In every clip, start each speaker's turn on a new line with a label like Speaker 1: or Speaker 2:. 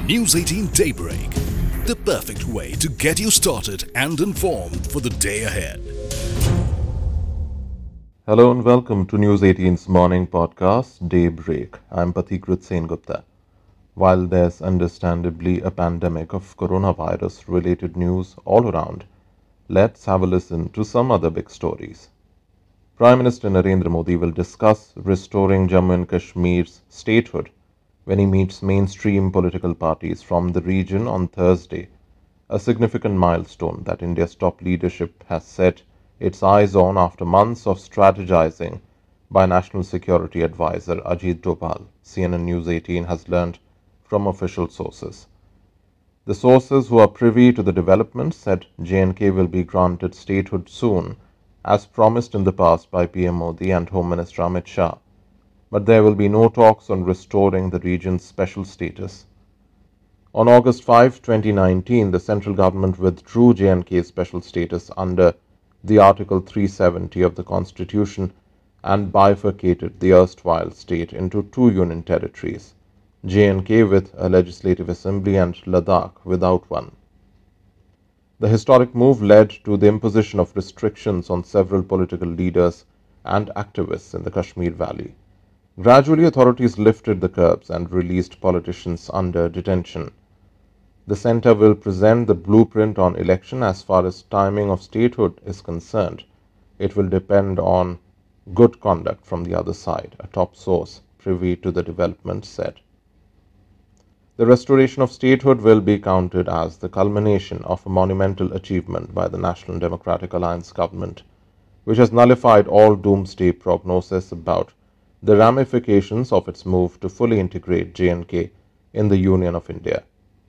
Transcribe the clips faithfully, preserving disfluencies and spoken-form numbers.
Speaker 1: News eighteen Daybreak, the perfect way to get you started and informed for the day ahead.
Speaker 2: Hello and welcome to News eighteen's morning podcast, Daybreak. I'm Pathikrit Sengupta. While there's understandably a pandemic of coronavirus-related news all around, let's have a listen to some other big stories. Prime Minister Narendra Modi will discuss restoring Jammu and Kashmir's statehood when he meets mainstream political parties from the region on Thursday, a significant milestone that India's top leadership has set its eyes on after months of strategizing by National Security Advisor Ajit Doval, C N N News eighteen has learned from official sources. The sources who are privy to the developments said J and K will be granted statehood soon, as promised in the past by P M Modi and Home Minister Amit Shah. But there will be no talks on restoring the region's special status. On August fifth, twenty nineteen, the central government withdrew J and K's special status under the Article three seventy of the Constitution and bifurcated the erstwhile state into two union territories, J and K with a legislative assembly and Ladakh without one. The historic move led to the imposition of restrictions on several political leaders and activists in the Kashmir Valley. Gradually, authorities lifted the curbs and released politicians under detention. The centre will present the blueprint on election. As far as timing of statehood is concerned, it will depend on good conduct from the other side, a top source privy to the development said. The restoration of statehood will be counted as the culmination of a monumental achievement by the National Democratic Alliance government, which has nullified all doomsday prognosis about the ramifications of its move to fully integrate J and K in the Union of India.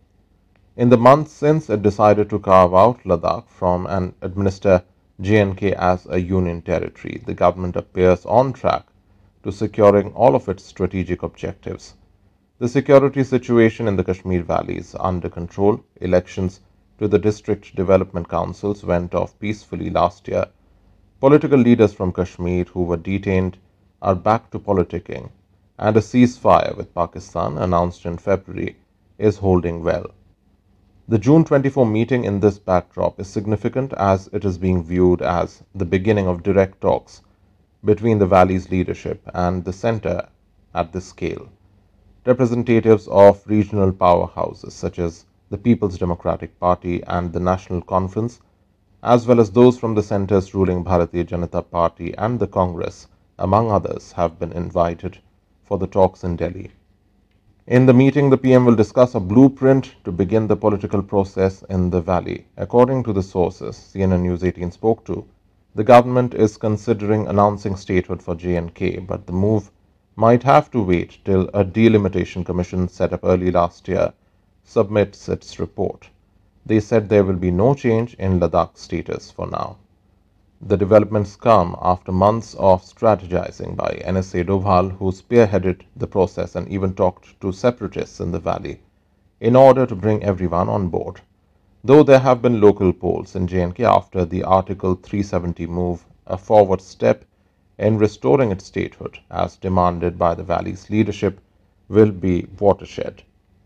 Speaker 2: In the months since it decided to carve out Ladakh from and administer J and K as a union territory, the government appears on track to securing all of its strategic objectives. The security situation in the Kashmir Valley is under control. Elections to the district development councils went off peacefully last year. Political leaders from Kashmir who were detained are back to politicking, and a ceasefire with Pakistan announced in February is holding well. The June twenty-fourth meeting in this backdrop is significant as it is being viewed as the beginning of direct talks between the Valley's leadership and the centre at this scale. Representatives of regional powerhouses such as the People's Democratic Party and the National Conference, as well as those from the centre's ruling Bharatiya Janata Party and the Congress, among others, have been invited for the talks in Delhi. In the meeting, the P M will discuss a blueprint to begin the political process in the valley. According to the sources C N N News eighteen spoke to, the government is considering announcing statehood for J and K, but the move might have to wait till a delimitation commission set up early last year submits its report. They said there will be no change in Ladakh's status for now. The developments come after months of strategizing by N S A Doval, who spearheaded the process and even talked to separatists in the valley in order to bring everyone on board. Though there have been local polls in J and K after the Article three seventy move, a forward step in restoring its statehood, as demanded by the valley's leadership, will be watershed.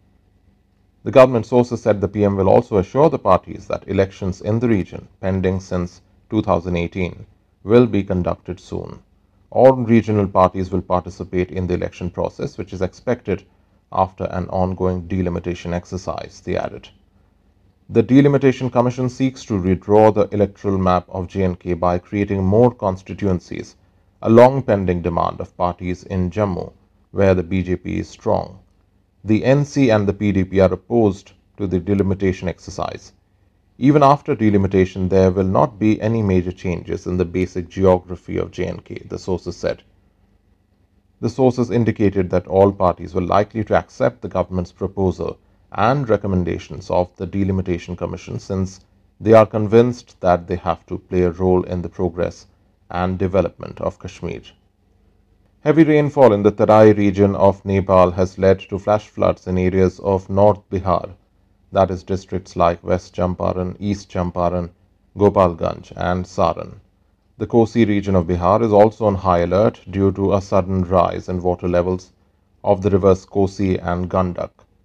Speaker 2: The government sources said the P M will also assure the parties that elections in the region, pending since two thousand eighteen, will be conducted soon. All regional parties will participate in the election process, which is expected after an ongoing delimitation exercise, they added. The Delimitation Commission seeks to redraw the electoral map of J and K by creating more constituencies, a long pending demand of parties in Jammu, where the B J P is strong. The N C and the P D P are opposed to the delimitation exercise. Even after delimitation, there will not be any major changes in the basic geography of J and K, the sources said. The sources indicated that all parties were likely to accept the government's proposal and recommendations of the Delimitation Commission, since they are convinced that they have to play a role in the progress and development of Kashmir. Heavy rainfall in the Tarai region of Nepal has led to flash floods in areas of North Bihar, that is districts like West Champaran, East Champaran, Gopalganj and Saran. The Kosi region of Bihar is also on high alert due to a sudden rise in water levels of the rivers Kosi and Gandak.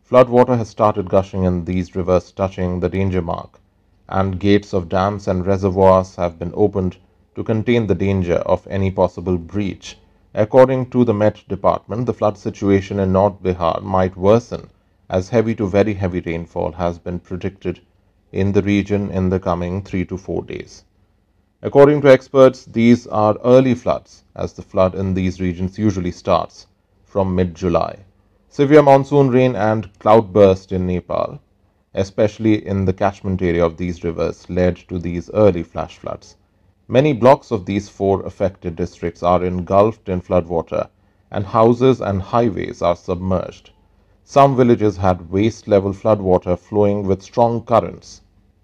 Speaker 2: Floodwater has started gushing in these rivers, touching the danger mark, and gates of dams and reservoirs have been opened to contain the danger of any possible breach. According to the Met Department, the flood situation in North Bihar might worsen as heavy to very heavy rainfall has been predicted in the region in the coming three to four days. According to experts, these are early floods, as the flood in these regions usually starts from mid-July. Severe monsoon rain and cloudburst in Nepal, especially in the catchment area of these rivers, led to these early flash floods. Many blocks of these four affected districts are engulfed in floodwater, and houses and highways are submerged. Some villages had waist-level floodwater flowing with strong currents.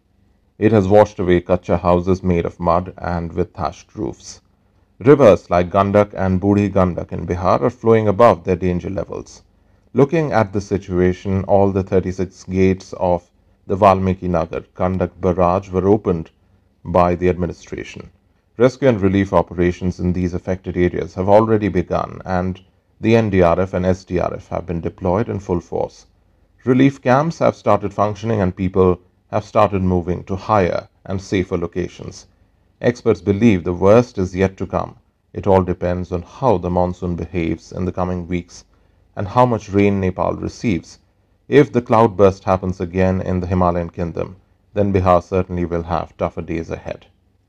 Speaker 2: It has washed away Kacha houses made of mud and with thatched roofs. Rivers like Gandak and Buri Gandak in Bihar are flowing above their danger levels. Looking at the situation, all the thirty-six gates of the Valmiki Nagar Gandak barrage were opened by the administration. Rescue and relief operations in these affected areas have already begun, and the N D R F and S D R F have been deployed in full force. Relief camps have started functioning and people have started moving to higher and safer locations. Experts believe the worst is yet to come. It all depends on how the monsoon behaves in the coming weeks and how much rain Nepal receives. If the cloudburst happens again in the Himalayan kingdom, then Bihar certainly will have tougher days ahead.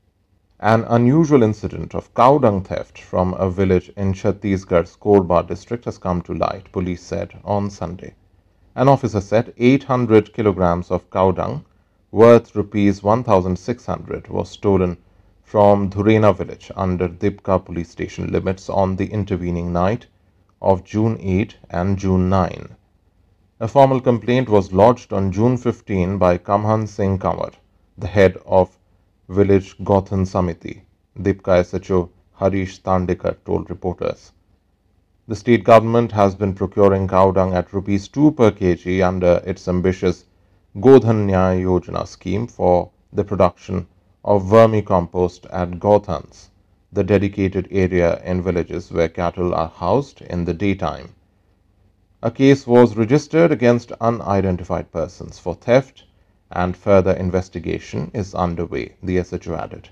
Speaker 2: An unusual incident of cow dung theft from a village in Chhattisgarh's Korba district has come to light, police said on Sunday. An officer said eight hundred kilograms of cow dung worth rupees one thousand six hundred was stolen from Dhurena village under Dipka police station limits on the intervening night of June eighth and June ninth. A formal complaint was lodged on June fifteenth by Kamhan Singh Kanwar, the head of village Gothan Samiti. Dipka S H O Harish Tandekar told reporters. The state government has been procuring cow dung at rupees two per kg under its ambitious Godhan Nyaya Yojana scheme for the production of vermicompost at Gothans, the dedicated area in villages where cattle are housed in the daytime. A case was registered against unidentified persons for theft and further investigation is underway, the S H O added.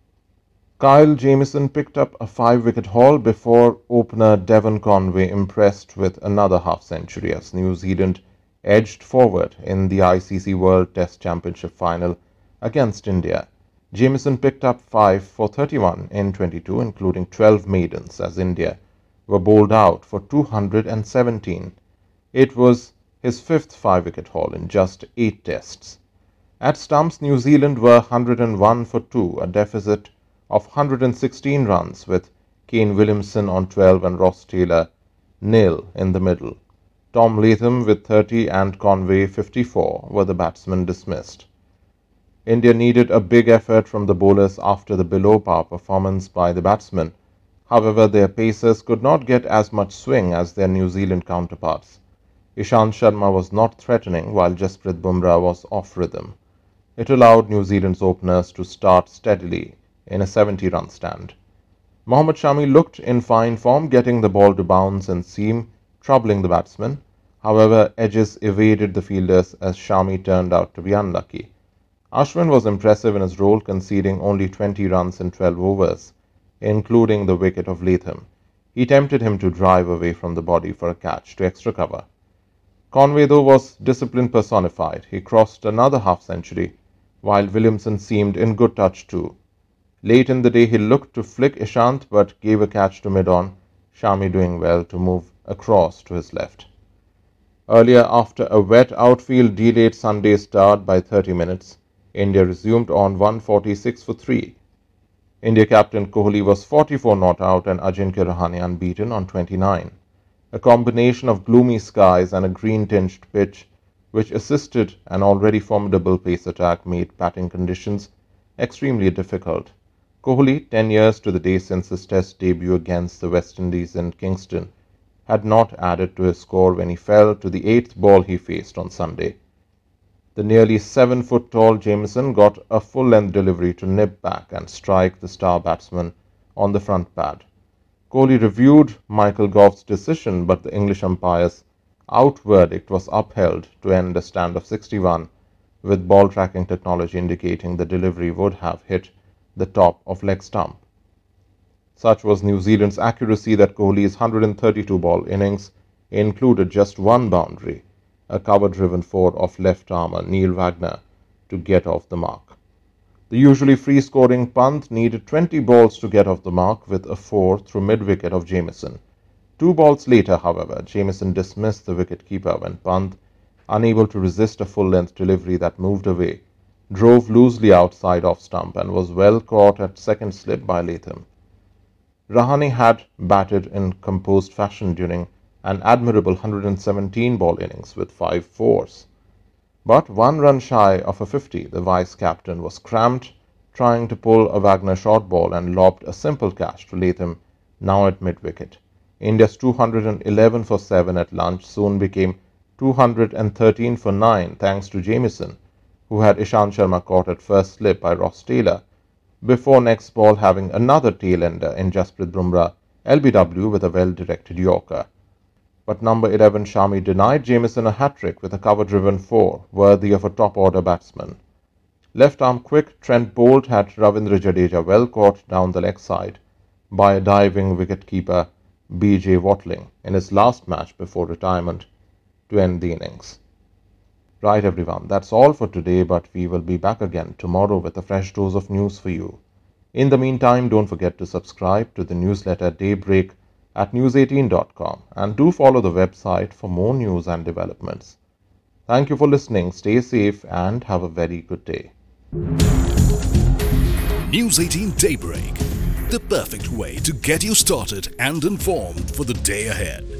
Speaker 2: Kyle Jamieson picked up a five-wicket haul before opener Devon Conway impressed with another half-century as New Zealand edged forward in the I C C World Test Championship final against India. Jamieson picked up five for thirty-one in twenty-two, including twelve maidens, as India were bowled out for two hundred seventeen. It was his fifth five-wicket haul in just eight tests. At stumps, New Zealand were one hundred one for two, a deficit of one hundred sixteen runs, with Kane Williamson on twelve and Ross Taylor nil in the middle. Tom Latham with thirty and Conway fifty-four were the batsmen dismissed. India needed a big effort from the bowlers after the below-par performance by the batsmen. However, their pacers could not get as much swing as their New Zealand counterparts. Ishant Sharma was not threatening while Jasprit Bumrah was off rhythm. It allowed New Zealand's openers to start steadily in a seventy-run stand. Mohammad Shami looked in fine form, getting the ball to bounce and seam, troubling the batsmen. However, edges evaded the fielders as Shami turned out to be unlucky. Ashwin was impressive in his role, conceding only twenty runs in twelve overs, including the wicket of Latham. He tempted him to drive away from the body for a catch to extra cover. Conway, though, was discipline personified. He crossed another half-century, while Williamson seemed in good touch too. Late in the day, he looked to flick Ishant but gave a catch to mid-on, Shami doing well to move across to his left. Earlier, after a wet outfield delayed Sunday's start by thirty minutes, India resumed on one forty-six for three. India captain Kohli was forty-four not out and Ajinkya Rahane unbeaten on twenty-nine. A combination of gloomy skies and a green-tinged pitch, which assisted an already formidable pace attack, made batting conditions extremely difficult. Kohli, ten years to the day since his Test debut against the West Indies in Kingston, had not added to his score when he fell to the eighth ball he faced on Sunday. The nearly seven-foot-tall Jamieson got a full-length delivery to nip back and strike the star batsman on the front pad. Kohli reviewed Michael Goff's decision, but the English umpires out verdict was upheld to end a stand of sixty-one, with ball tracking technology indicating the delivery would have hit the top of leg stump. Such was New Zealand's accuracy that Kohli's one hundred thirty-two ball innings included just one boundary, a cover-driven four of left-armer Neil Wagner, to get off the mark. The usually free-scoring Pant needed twenty balls to get off the mark with a four through mid-wicket of Jamieson. Two balls later, however, Jamieson dismissed the wicket-keeper when Pant, unable to resist a full-length delivery that moved away, drove loosely outside off-stump and was well caught at second slip by Latham. Rahane had batted in composed fashion during an admirable one hundred seventeen ball innings with five fours. But one run shy of a fifty, the vice-captain was cramped trying to pull a Wagner short ball and lobbed a simple catch to Latham, now at mid-wicket. India's two hundred eleven for seven at lunch soon became two hundred thirteen for nine thanks to Jamieson, who had Ishant Sharma caught at first slip by Ross Taylor, before next ball having another tail-ender in Jasprit Bumrah, L B W with a well-directed Yorker. But number eleven Shami denied Jamieson a hat-trick with a cover-driven four, worthy of a top-order batsman. Left-arm quick Trent Boult had Ravindra Jadeja well caught down the leg side by a diving wicket-keeper B J Watling in his last match before retirement to end the innings. Right everyone, that's all for today, but we will be back again tomorrow with a fresh dose of news for you. In the meantime, don't forget to subscribe to the newsletter Daybreak at news eighteen dot com and do follow the website for more news and developments. Thank you for listening, stay safe and have a very good day.
Speaker 1: News eighteen Daybreak, the perfect way to get you started and informed for the day ahead.